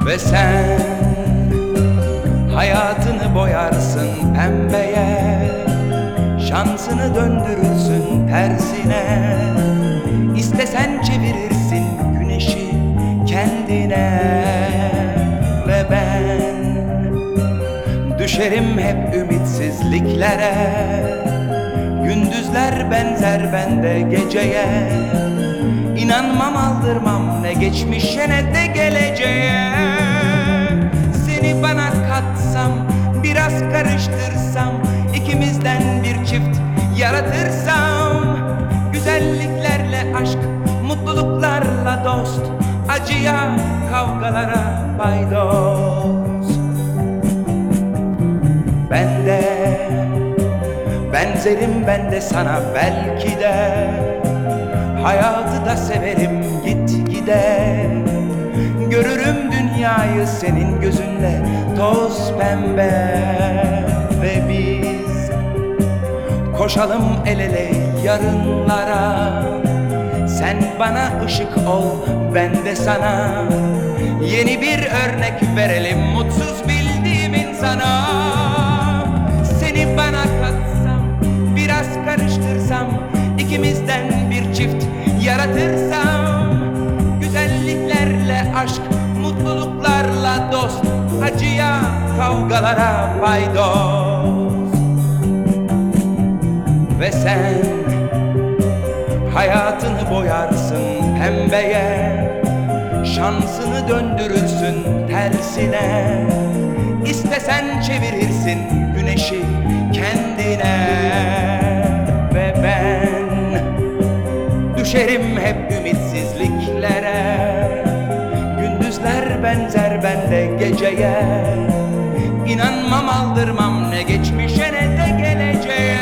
Ve sen hayatını boyarsın pembeye, şansını döndürürsün tersine. İstesen çevirirsin güneşi kendine. Ve ben düşerim hep ümitsizliklere. Gündüzler benzer bende geceye. İnanmam aldırmam ne geçmişe ne de geleceğe. Seni bana katsam, biraz karıştırsam, ikimizden bir çift yaratırsam, güzelliklerle aşk, mutluluklarla dost, acıya, kavgalara paydos. Benzerim ben de sana belki de. Hayatı da severim gitgide. Görürüm dünyayı senin gözünle toz pembe. Ve biz koşalım el ele yarınlara. Sen bana ışık ol, ben de sana. Yeni bir örnek verelim mutsuz bildiğim insana. Seni bana katsam, biraz karıştırsam, ikimizden bir çift yaratırsam, güzelliklerle aşk, mutluluklarla dost, acıya, kavgalara paydos. Ve sen hayatını boyarsın pembeye, şansını döndürürsün tersine. İstesen çevirirsin güneşi kendine. Ve ben düşerim hep ümitsizliklere. Gündüzler benzer bende geceye. İnanmam aldırmam ne geçmişe ne de geleceğe.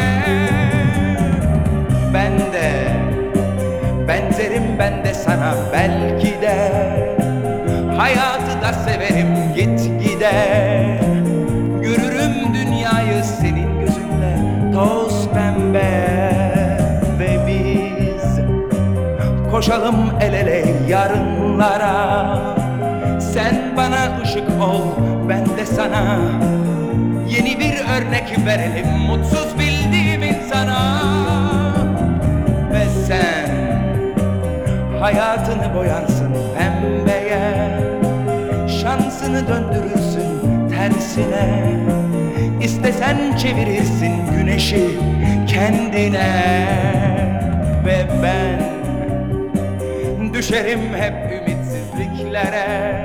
Benzerim ben de sana belki de. Hayatı da severim gitgide. Görürüm dünyayı senin gözünle toz pembe. Ve biz koşalım el ele yarınlara. Sen bana ışık ol, ben de sana. Yeni bir örnek verelim mutsuz bildiğim insana. Ve sen hayatını boyarsın pembeye, şansını döndürürsün tersine. İstesen çevirirsin güneşi kendine. Ve ben düşerim hep ümitsizliklere.